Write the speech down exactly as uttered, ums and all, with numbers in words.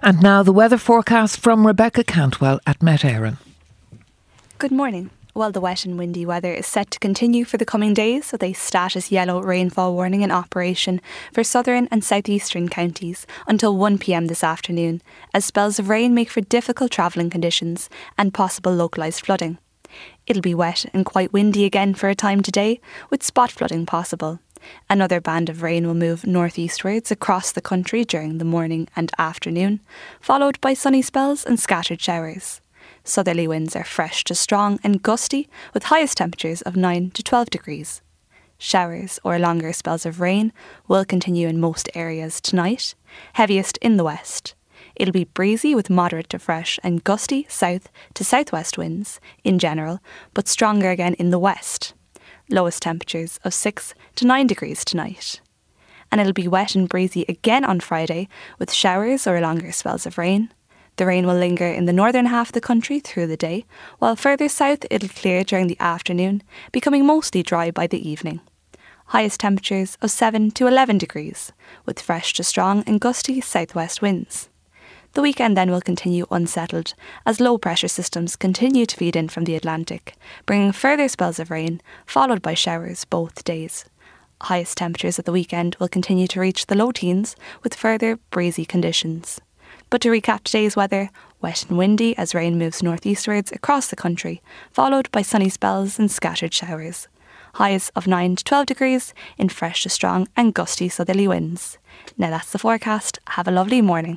And now the weather forecast from Rebecca Cantwell at Met Éireann. Good morning. Well, the wet and windy weather is set to continue for the coming days with a status yellow rainfall warning in operation for southern and southeastern counties until one p m this afternoon, as spells of rain make for difficult travelling conditions and possible localised flooding. It'll be wet and quite windy again for a time today, with spot flooding possible. Another band of rain will move northeastwards across the country during the morning and afternoon, followed by sunny spells and scattered showers. Southerly winds are fresh to strong and gusty, with highest temperatures of nine to twelve degrees. Showers or longer spells of rain will continue in most areas tonight, heaviest in the west. It'll be breezy with moderate to fresh and gusty south to southwest winds in general, but stronger again in the west. Lowest temperatures of six to nine degrees tonight. And it'll be wet and breezy again on Friday, with showers or longer spells of rain. The rain will linger in the northern half of the country through the day, while further south it'll clear during the afternoon, becoming mostly dry by the evening. Highest temperatures of seven to eleven degrees, with fresh to strong and gusty southwest winds. The weekend then will continue unsettled, as low pressure systems continue to feed in from the Atlantic, bringing further spells of rain, followed by showers both days. Highest temperatures at the weekend will continue to reach the low teens, with further breezy conditions. But to recap today's weather, wet and windy as rain moves northeastwards across the country, followed by sunny spells and scattered showers. Highs of nine to twelve degrees in fresh to strong and gusty southerly winds. Now that's the forecast. Have a lovely morning.